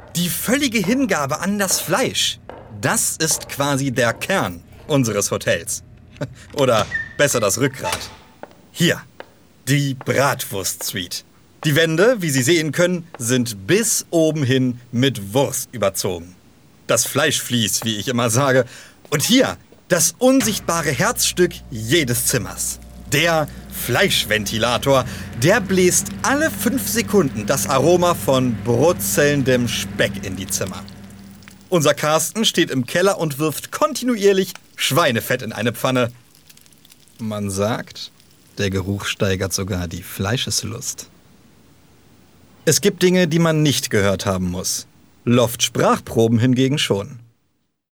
Die völlige Hingabe an das Fleisch, das ist quasi der Kern unseres Hotels. Oder besser das Rückgrat. Hier, die Bratwurst-Suite. Die Wände, wie Sie sehen können, sind bis oben hin mit Wurst überzogen. Das Fleischvlies, wie ich immer sage. Und hier, das unsichtbare Herzstück jedes Zimmers. Der Fleischventilator, der bläst alle 5 Sekunden das Aroma von brutzelndem Speck in die Zimmer. Unser Carsten steht im Keller und wirft kontinuierlich Schweinefett in eine Pfanne. Man sagt, der Geruch steigert sogar die Fleischeslust. Es gibt Dinge, die man nicht gehört haben muss. Loft-Sprachproben hingegen schon.